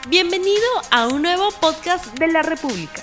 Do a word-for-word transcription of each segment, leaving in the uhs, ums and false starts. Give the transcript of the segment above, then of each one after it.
Bienvenido a un nuevo podcast de la República.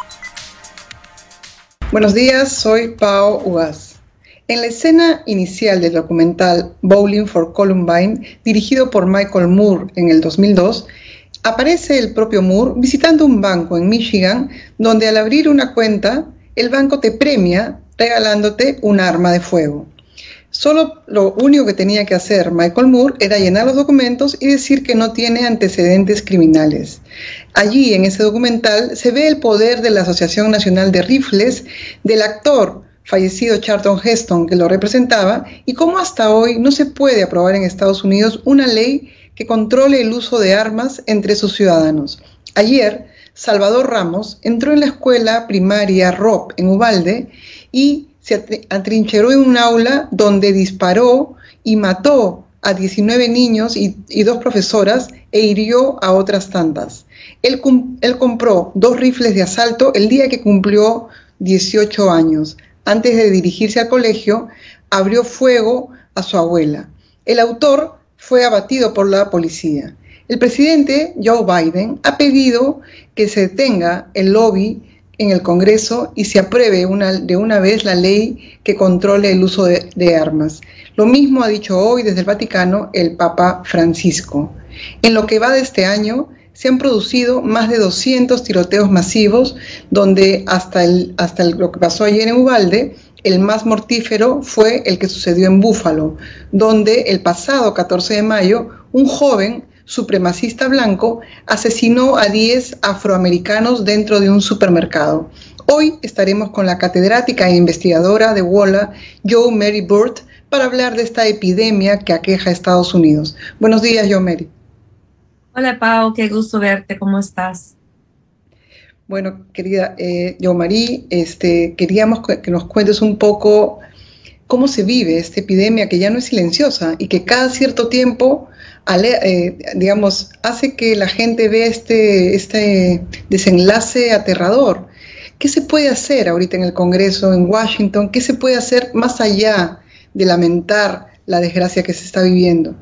Buenos días, soy Pao Ugaz. En la escena inicial del documental Bowling for Columbine, dirigido por Michael Moore en el dos mil dos, aparece el propio Moore visitando un banco en Michigan, donde al abrir una cuenta, el banco te premia regalándote un arma de fuego. Solo lo único que tenía que hacer Michael Moore era llenar los documentos y decir que no tiene antecedentes criminales. Allí, en ese documental, se ve el poder de la Asociación Nacional de Rifles, del actor fallecido Charlton Heston, que lo representaba, y cómo hasta hoy no se puede aprobar en Estados Unidos una ley que controle el uso de armas entre sus ciudadanos. Ayer, Salvador Ramos entró en la escuela primaria Robb en Uvalde y se atrincheró en un aula donde disparó y mató a diecinueve niños y, y dos profesoras e hirió a otras tantas. Él, él compró dos rifles de asalto el día que cumplió dieciocho años. Antes de dirigirse al colegio, abrió fuego a su abuela. El autor fue abatido por la policía. El presidente Joe Biden ha pedido que se detenga el lobby en el Congreso y se apruebe una, de una vez la ley que controle el uso de, de armas. Lo mismo ha dicho hoy desde el Vaticano el Papa Francisco. En lo que va de este año, se han producido más de doscientos tiroteos masivos, donde hasta, el, hasta el, lo que pasó ayer en Uvalde, el más mortífero fue el que sucedió en Búfalo, donde el pasado catorce de mayo, un joven supremacista blanco asesinó a diez afroamericanos dentro de un supermercado. Hoy estaremos con la catedrática e investigadora de W O L A, Jo Mary Burt, para hablar de esta epidemia que aqueja a Estados Unidos. Buenos días, Jo Mary. Hola, Pau, qué gusto verte. ¿Cómo estás? Bueno, querida eh, Jo Mary, este, queríamos que nos cuentes un poco cómo se vive esta epidemia que ya no es silenciosa y que cada cierto tiempo Ale, eh, digamos, hace que la gente vea este, este desenlace aterrador. ¿Qué se puede hacer ahorita en el Congreso, en Washington? ¿Qué se puede hacer más allá de lamentar la desgracia que se está viviendo?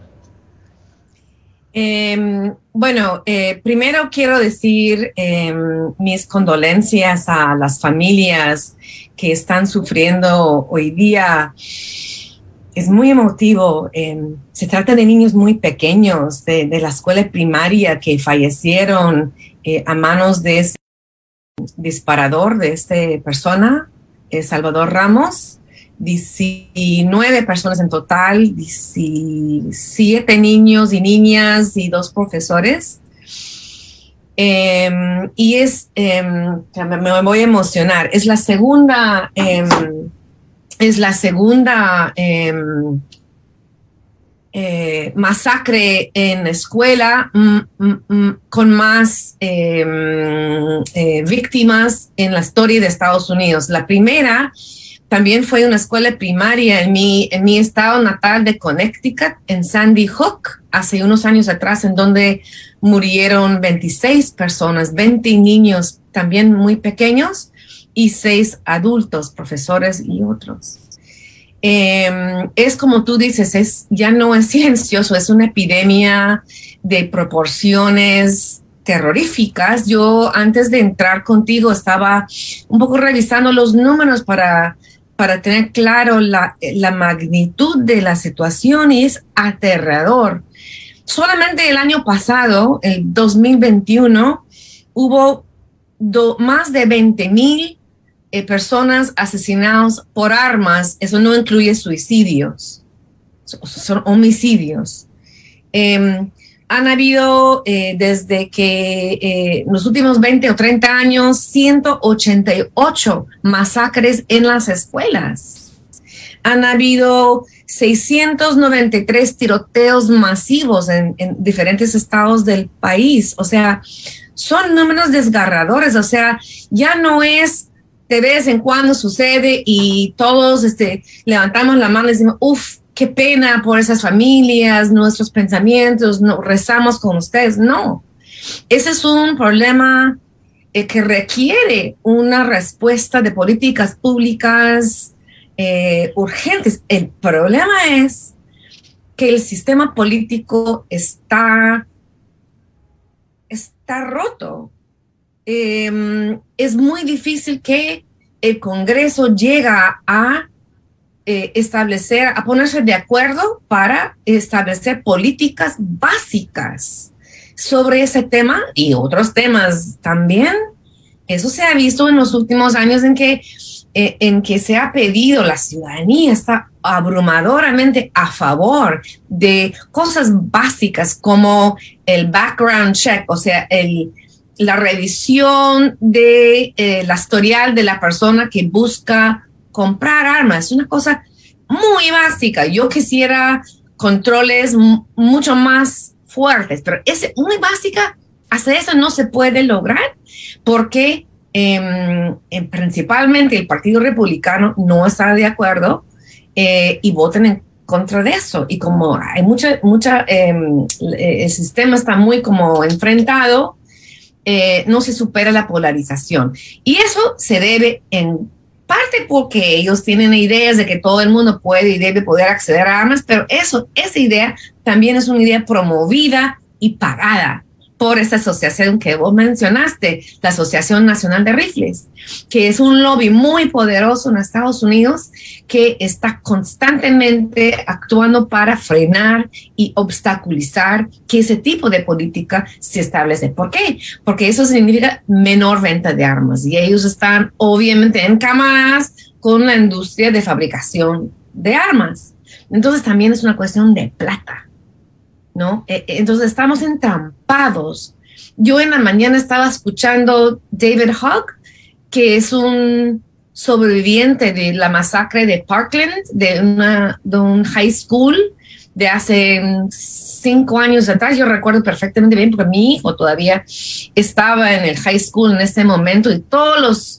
Eh, bueno, eh, primero quiero decir eh, mis condolencias a las familias que están sufriendo hoy día. Es muy emotivo. Eh, se trata de niños muy pequeños de, de la escuela primaria que fallecieron eh, a manos de ese disparador, de esta persona, eh, Salvador Ramos. diecinueve personas en total, diecisiete niños y niñas y dos profesores. Eh, y es, eh, me, me voy a emocionar, es la segunda... Eh, Es la segunda eh, eh, masacre en escuela mm, mm, mm, con más eh, eh, víctimas en la historia de Estados Unidos. La primera también fue una escuela primaria en mi, en mi estado natal de Connecticut, en Sandy Hook, hace unos años atrás, en donde murieron veintiséis personas, veinte niños también muy pequeños, y seis adultos, profesores y otros. Eh, es como tú dices, es, ya no es silencioso, es una epidemia de proporciones terroríficas. Yo antes de entrar contigo estaba un poco revisando los números para, para tener claro la, la magnitud de la situación y es aterrador. Solamente el año pasado, el dos mil veintiuno, hubo do, más de veinte mil Eh, personas asesinadas por armas. Eso no incluye suicidios, son, son homicidios. Eh, han habido eh, desde que eh, en los últimos veinte o treinta años ciento ochenta y ocho masacres en las escuelas. Han habido seiscientos noventa y tres tiroteos masivos en, en diferentes estados del país. O sea, son números desgarradores. O sea, ya no es de vez en cuando sucede y todos este, levantamos la mano y decimos, uff, qué pena por esas familias, nuestros pensamientos, no, rezamos con ustedes. No, ese es un problema eh, que requiere una respuesta de políticas públicas eh, urgentes. El problema es que el sistema político está está roto. Eh, es muy difícil que el Congreso llegue a eh, establecer, a ponerse de acuerdo para establecer políticas básicas sobre ese tema y otros temas también. Eso se ha visto en los últimos años en que, eh, en que se ha pedido, la ciudadanía está abrumadoramente a favor de cosas básicas como el background check, o sea, el, la revisión de eh, la historial de la persona que busca comprar armas. Es una cosa muy básica. Yo quisiera controles m- mucho más fuertes, pero es muy básica. Hasta eso no se puede lograr porque eh, eh, principalmente el Partido Republicano no está de acuerdo eh, y votan en contra de eso. Y como hay mucha, mucha eh, el sistema está muy como enfrentado, eh, no se supera la polarización. Y eso se debe en parte porque ellos tienen ideas de que todo el mundo puede y debe poder acceder a armas, pero eso, esa idea también es una idea promovida y pagada por esta asociación que vos mencionaste, la Asociación Nacional de Rifles, que es un lobby muy poderoso en Estados Unidos que está constantemente actuando para frenar y obstaculizar que ese tipo de política se establece. ¿Por qué? Porque eso significa menor venta de armas y ellos están obviamente encamadas con la industria de fabricación de armas. Entonces también es una cuestión de plata, ¿no? Entonces estamos entrampados. Yo en la mañana estaba escuchando David Hogg, que es un sobreviviente de la masacre de Parkland, de, una, de un high school de hace cinco años atrás. Yo recuerdo perfectamente bien porque mi hijo todavía estaba en el high school en ese momento y todos los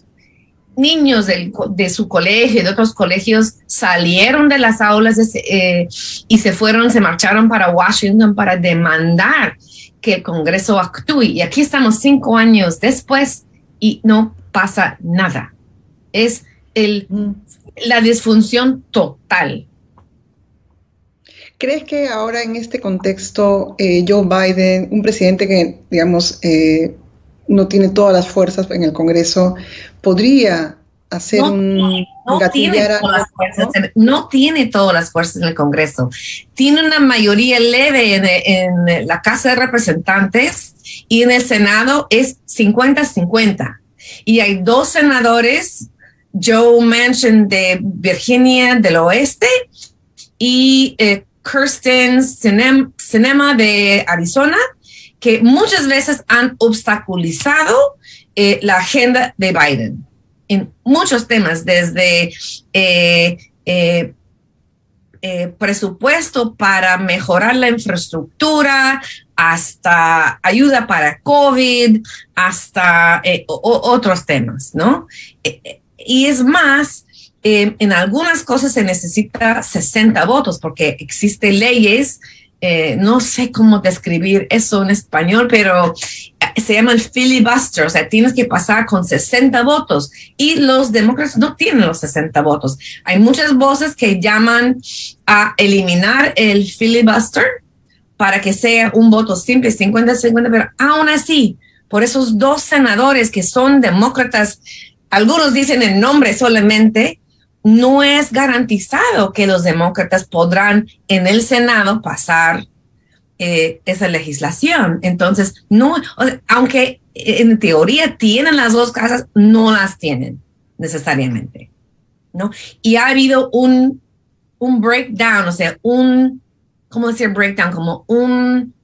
niños del, de su colegio y de otros colegios salieron de las aulas de, eh, y se fueron, se marcharon para Washington para demandar que el Congreso actúe. Y aquí estamos cinco años después y no pasa nada. Es el, la disfunción total. ¿Crees que ahora en este contexto eh, Joe Biden, un presidente que, digamos, eh, no tiene todas las fuerzas en el Congreso, podría hacer no, un no gatillar tiene, todas algo, las fuerzas, ¿no? no tiene todas las fuerzas en el Congreso. Tiene una mayoría leve en, en la Casa de Representantes y en el Senado es cincuenta cincuenta. Y hay dos senadores, Joe Manchin de Virginia del Oeste y eh, Kirsten Sinema, Sinema de Arizona, que muchas veces han obstaculizado eh, la agenda de Biden en muchos temas, desde eh, eh, eh, presupuesto para mejorar la infraestructura, hasta ayuda para COVID, hasta eh, o, otros temas, ¿no? Eh, y es más, eh, en algunas cosas se necesita sesenta votos porque existen leyes. Eh, no sé cómo describir eso en español, pero se llama el filibuster, o sea, tienes que pasar con sesenta votos y los demócratas no tienen los sesenta votos. Hay muchas voces que llaman a eliminar el filibuster para que sea un voto simple, cincuenta cincuenta, pero aún así, por esos dos senadores que son demócratas, algunos dicen el nombre solamente, no es garantizado que los demócratas podrán en el Senado pasar eh, esa legislación. Entonces, no, o sea, aunque en teoría tienen las dos casas, no las tienen necesariamente, ¿no? Y ha habido un, un breakdown, o sea, un, ¿cómo decir breakdown? Como un,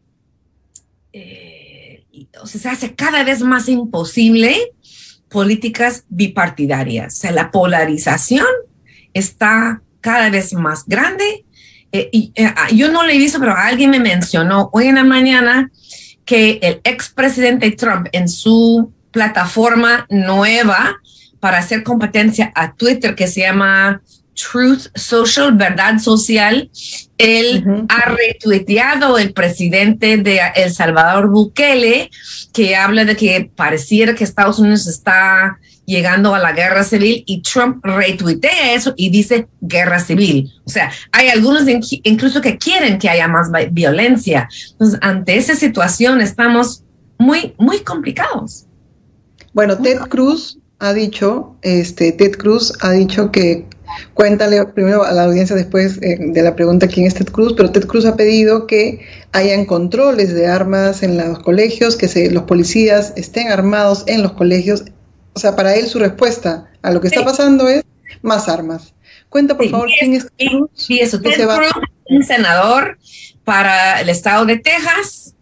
eh, o sea, se hace cada vez más imposible políticas bipartidarias. O sea, la polarización está cada vez más grande. Eh, y, eh, yo no lo he visto, pero alguien me mencionó hoy en la mañana que el expresidente Trump en su plataforma nueva para hacer competencia a Twitter, que se llama Truth Social, Verdad Social, él uh-huh. ha retuiteado el presidente de El Salvador, Bukele, que habla de que pareciera que Estados Unidos está llegando a la guerra civil, y Trump retuitea eso y dice guerra civil. O sea, hay algunos incluso que quieren que haya más violencia. Entonces, ante esa situación estamos muy, muy complicados. Bueno, Ted Cruz ha dicho, este, Ted Cruz ha dicho que, cuéntale primero a la audiencia después eh, de la pregunta quién es Ted Cruz, pero Ted Cruz ha pedido que hayan controles de armas en los colegios, que se, los policías estén armados en los colegios. O sea, para él su respuesta a lo que sí. está pasando es más armas. Cuenta, por sí, favor, quién es Ted Cruz. Sí, eso, Ted Cruz, un senador para el estado de Texas,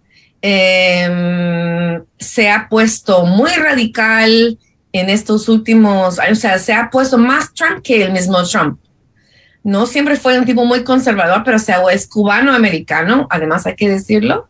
eh, se ha puesto muy radical en estos últimos años, o sea, se ha puesto más Trump que el mismo Trump. No siempre fue un tipo muy conservador, pero o sea, es cubano-americano, además hay que decirlo,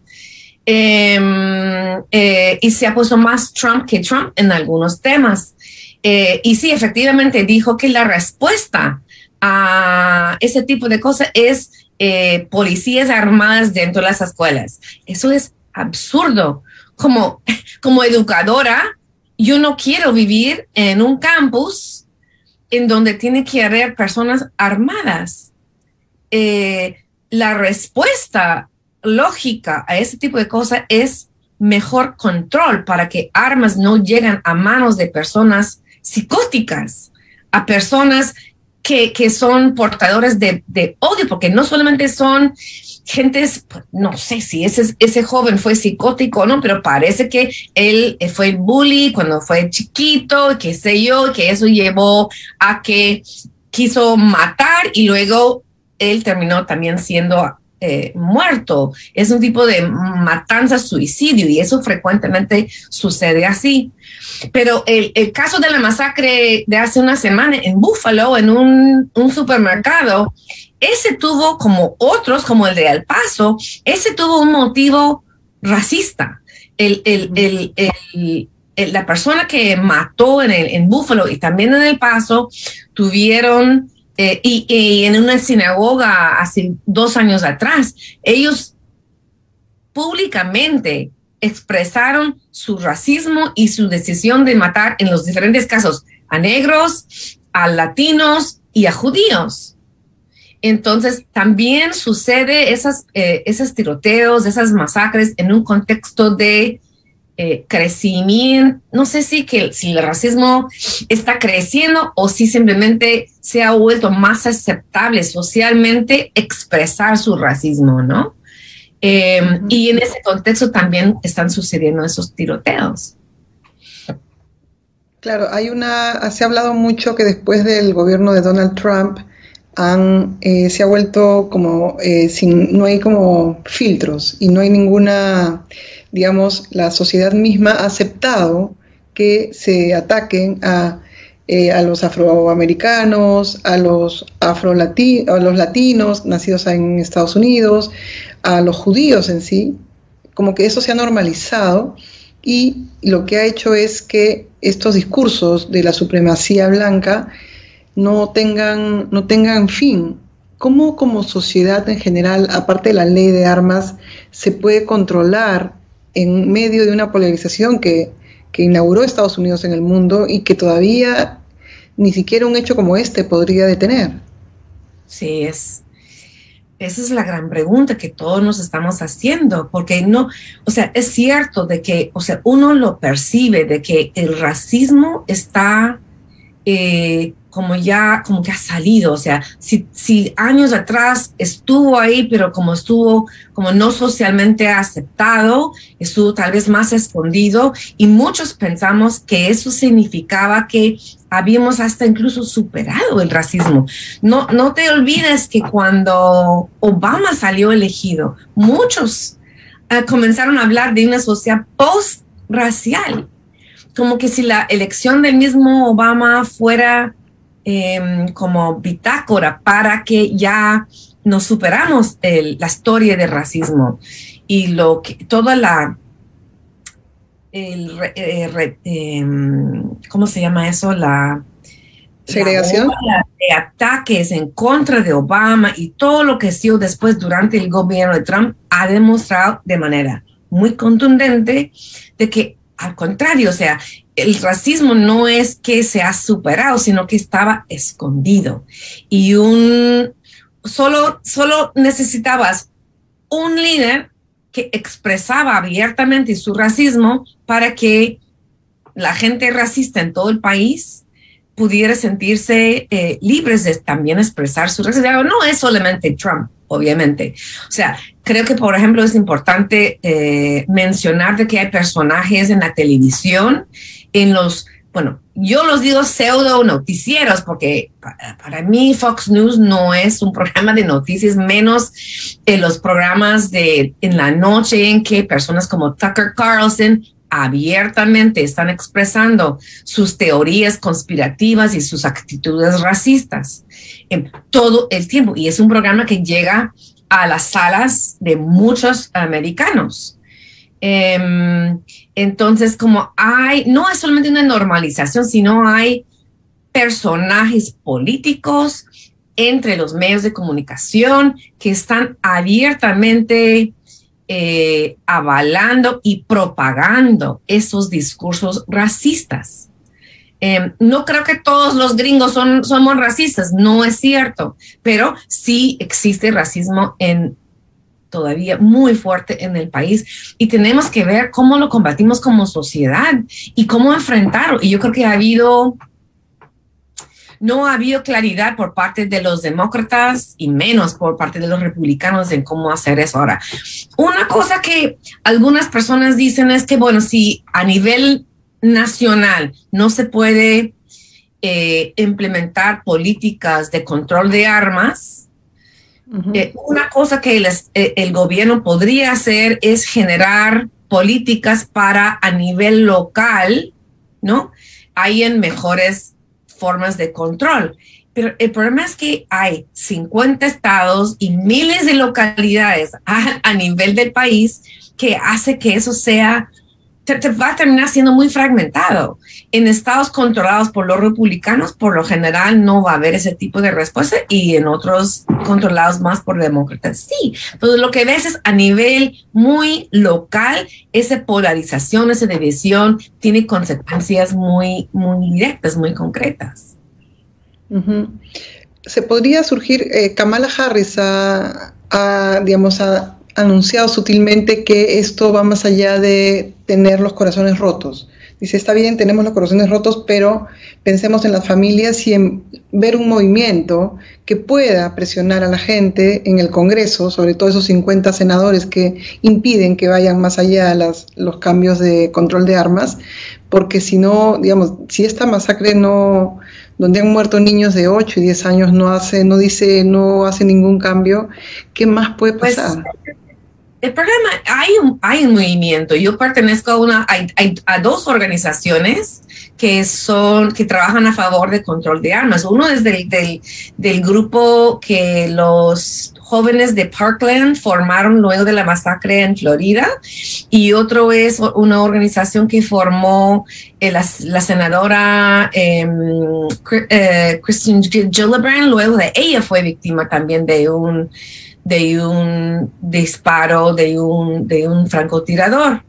eh, eh, y se ha puesto más Trump que Trump en algunos temas. Eh, y sí, efectivamente dijo que la respuesta a ese tipo de cosas es eh, policías armadas dentro de las escuelas. Eso es absurdo. Como, como educadora, yo no quiero vivir en un campus en donde tiene que haber personas armadas. Eh, la respuesta lógica a ese tipo de cosas es mejor control para que armas no lleguen a manos de personas psicóticas, a personas que, que son portadores de, de odio, porque no solamente son gentes, no sé si ese, ese joven fue psicótico o no, pero parece que él fue bully cuando fue chiquito, qué sé yo, que eso llevó a que quiso matar y luego él terminó también siendo eh, muerto. Es un tipo de matanza, suicidio, y eso frecuentemente sucede así. Pero el, el caso de la masacre de hace una semana en Buffalo, en un, un supermercado, ese tuvo, como otros, como el de El Paso, ese tuvo un motivo racista. El, el, el, el, el, la persona que mató en, el, en Buffalo y también en El Paso tuvieron, eh, y, y en una sinagoga hace dos años atrás, ellos públicamente expresaron su racismo y su decisión de matar en los diferentes casos a negros, a latinos y a judíos. Entonces, también sucede esas, eh, esos tiroteos, esas masacres en un contexto de eh, crecimiento. No sé si, que, si el racismo está creciendo o si simplemente se ha vuelto más aceptable socialmente expresar su racismo, ¿no? Eh, uh-huh. Y en ese contexto también están sucediendo esos tiroteos. Claro, hay una, se ha hablado mucho que después del gobierno de Donald Trump han, eh, se ha vuelto como, eh, sin, no hay como filtros y no hay ninguna, digamos, la sociedad misma ha aceptado que se ataquen a, eh, a los afroamericanos, a los afrolati- a los latinos nacidos en Estados Unidos, a los judíos en sí, como que eso se ha normalizado, y lo que ha hecho es que estos discursos de la supremacía blanca no tengan, no tengan fin. ¿Cómo como sociedad en general, aparte de la ley de armas, se puede controlar en medio de una polarización que, que inauguró Estados Unidos en el mundo y que todavía ni siquiera un hecho como este podría detener? Sí, es... Esa es la gran pregunta que todos nos estamos haciendo, porque no, o sea, es cierto de que, o sea, uno lo percibe de que el racismo está eh, como ya, como que ha salido, o sea, si, si años atrás estuvo ahí, pero como estuvo como no socialmente aceptado, estuvo tal vez más escondido, y muchos pensamos que eso significaba que habíamos hasta incluso superado el racismo. No, no te olvides que cuando Obama salió elegido, muchos uh, comenzaron a hablar de una sociedad post-racial, como que si la elección del mismo Obama fuera eh, como bitácora para que ya nos superamos el, la historia del racismo y lo que toda la el eh, re, eh, ¿cómo se llama eso? La segregación la de ataques en contra de Obama y todo lo que sido después durante el gobierno de Trump ha demostrado de manera muy contundente de que al contrario, o sea, el racismo no es que se ha superado, sino que estaba escondido y un solo, solo necesitabas un líder que expresaba abiertamente su racismo para que la gente racista en todo el país pudiera sentirse eh, libres de también expresar su racismo. No es solamente Trump, obviamente. O sea, creo que, por ejemplo, es importante eh, mencionar de que hay personajes en la televisión, en los, bueno, yo los digo pseudo noticieros, porque para, para mí Fox News no es un programa de noticias, menos en los programas de en la noche en que personas como Tucker Carlson abiertamente están expresando sus teorías conspirativas y sus actitudes racistas en todo el tiempo. Y es un programa que llega a las salas de muchos americanos. Um, entonces, como hay, no es solamente una normalización, sino hay personajes políticos entre los medios de comunicación que están abiertamente Eh, avalando y propagando esos discursos racistas. Eh, no creo que todos los gringos son, somos racistas, no es cierto, pero sí existe racismo en, todavía muy fuerte en el país y tenemos que ver cómo lo combatimos como sociedad y cómo enfrentarlo. Y yo creo que ha habido... No ha habido claridad por parte de los demócratas y menos por parte de los republicanos en cómo hacer eso. Ahora, una cosa que algunas personas dicen es que, bueno, si a nivel nacional no se puede eh, implementar políticas de control de armas, uh-huh. eh, una cosa que les, eh, el gobierno podría hacer es generar políticas para a nivel local, ¿no? Hayan mejores formas de control. Pero el problema es que hay cincuenta estados y miles de localidades a, a nivel del país que hace que eso sea, te, te va a terminar siendo muy fragmentado. En estados controlados por los republicanos, por lo general no va a haber ese tipo de respuesta y en otros controlados más por demócratas, sí. Entonces lo que ves es a nivel muy local, esa polarización, esa división tiene consecuencias muy, muy directas, muy concretas. Uh-huh. Se podría surgir, eh, Kamala Harris ha, ha, digamos, ha anunciado sutilmente que esto va más allá de tener los corazones rotos. Dice, está bien, tenemos los corazones rotos, pero pensemos en las familias y en ver un movimiento que pueda presionar a la gente en el Congreso, sobre todo esos cincuenta senadores que impiden que vayan más allá de las, los cambios de control de armas, porque si no, digamos, si esta masacre no, donde han muerto niños de ocho y diez años no hace, no dice, no hace ningún cambio, ¿qué más puede pasar? Pues, el problema, hay un, hay un movimiento. Yo pertenezco a una, hay, hay, a dos organizaciones que son, que trabajan a favor de control de armas. Uno es del, del, del grupo que los jóvenes de Parkland formaron luego de la masacre en Florida, y otro es una organización que formó eh, la, la senadora eh, eh, Kristen Gillibrand, luego de ella fue víctima también de un de un disparo de un, de un francotirador.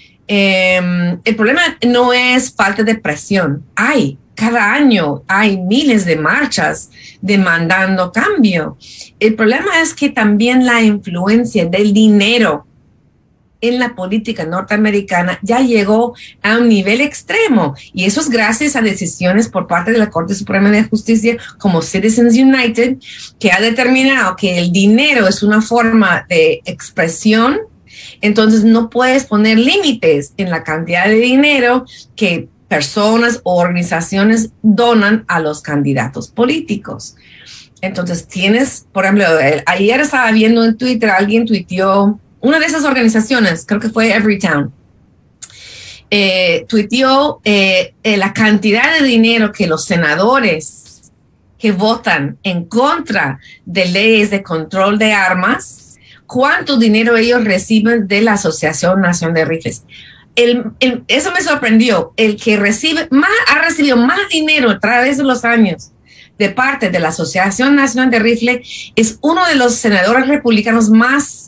Eh, el problema no es falta de presión. Hay, cada año hay miles de marchas demandando cambio. El problema es que también la influencia del dinero en la política norteamericana ya llegó a un nivel extremo, y eso es gracias a decisiones por parte de la Corte Suprema de Justicia como Citizens United, que ha determinado que el dinero es una forma de expresión. Entonces no puedes poner límites en la cantidad de dinero que personas o organizaciones donan a los candidatos políticos. Entonces tienes, por ejemplo, el, ayer estaba viendo en Twitter, alguien tuiteó, una de esas organizaciones, creo que fue Everytown, eh, tuiteó eh, eh, la cantidad de dinero que los senadores que votan en contra de leyes de control de armas, cuánto dinero ellos reciben de la Asociación Nacional de Rifles. El, el, eso me sorprendió. El que recibe más, ha recibido más dinero a través de los años de parte de la Asociación Nacional de Rifles es uno de los senadores republicanos más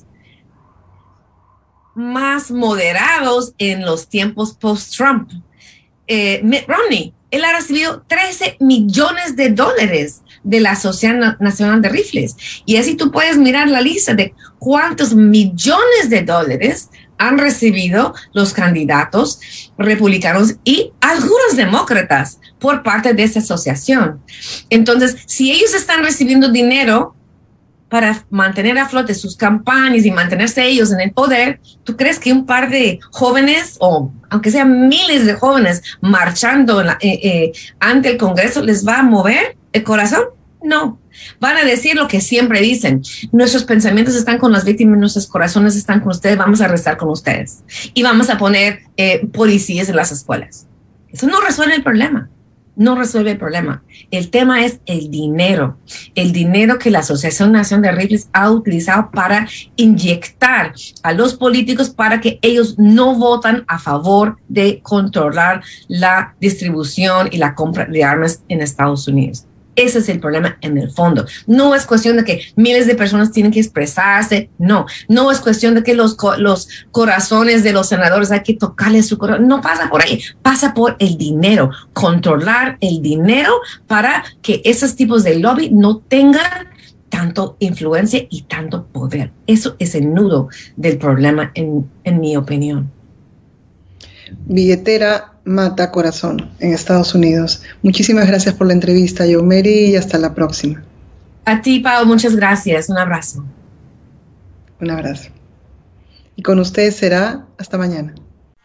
más moderados en los tiempos post-Trump. Eh, Mitt Romney, él ha recibido trece millones de dólares de la Asociación Nacional de Rifles. Y así tú puedes mirar la lista de cuántos millones de dólares han recibido los candidatos republicanos y algunos demócratas por parte de esa asociación. Entonces, si ellos están recibiendo dinero para mantener a flote sus campañas y mantenerse ellos en el poder, ¿tú crees que un par de jóvenes, o aunque sean miles de jóvenes marchando en la, eh, eh, ante el Congreso, les va a mover el corazón? No. Van a decir lo que siempre dicen: nuestros pensamientos están con las víctimas, nuestros corazones están con ustedes, vamos a rezar con ustedes y vamos a poner eh, policías en las escuelas. Eso no resuelve el problema. No resuelve el problema. El tema es el dinero, el dinero que la Asociación Nacional de Rifles ha utilizado para inyectar a los políticos para que ellos no votan a favor de controlar la distribución y la compra de armas en Estados Unidos. Ese es el problema en el fondo. No es cuestión de que miles de personas tienen que expresarse. No, no es cuestión de que los, los corazones de los senadores hay que tocarles su corazón. No pasa por ahí. Pasa por el dinero. Controlar el dinero para que esos tipos de lobby no tengan tanto influencia y tanto poder. Eso es el nudo del problema, en, en mi opinión. Billetera mata corazón en Estados Unidos. Muchísimas gracias por la entrevista, Youmeri, y hasta la próxima. A ti, Pau, muchas gracias. Un abrazo. Un abrazo. Y con ustedes será hasta mañana.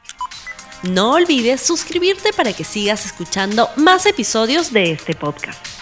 No olvides suscribirte para que sigas escuchando más episodios de este podcast.